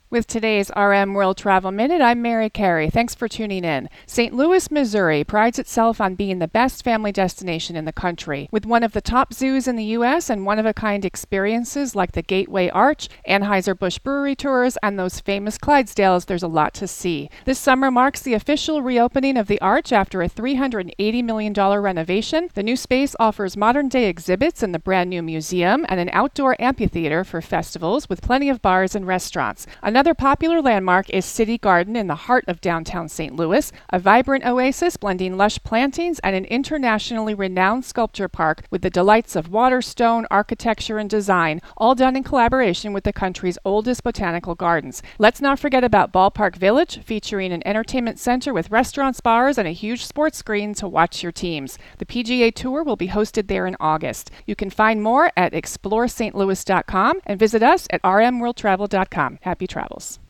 With today's RM World Travel Minute, I'm Mary Carey. Thanks for tuning in. St. Louis, Missouri prides itself on being the best family destination in the country, with one of the top zoos in the U.S. and one-of-a-kind experiences like the Gateway Arch, Anheuser-Busch Brewery tours, and those famous Clydesdales. There's a lot to see. This summer marks the official reopening of the Arch after a $380 million renovation. The new space offers modern-day exhibits in the brand-new museum and an outdoor amphitheater for festivals with plenty of bars and restaurants. Another popular landmark is City Garden in the heart of downtown St. Louis, a vibrant oasis blending lush plantings and an internationally renowned sculpture park with the delights of water, stone, architecture, and design, all done in collaboration with the country's oldest botanical gardens. Let's not forget about Ballpark Village, featuring an entertainment center with restaurants, bars, and a huge sports screen to watch your teams. The PGA Tour will be hosted there in August. You can find more at exploreStLouis.com and visit us at rmworldtravel.com. Happy travels.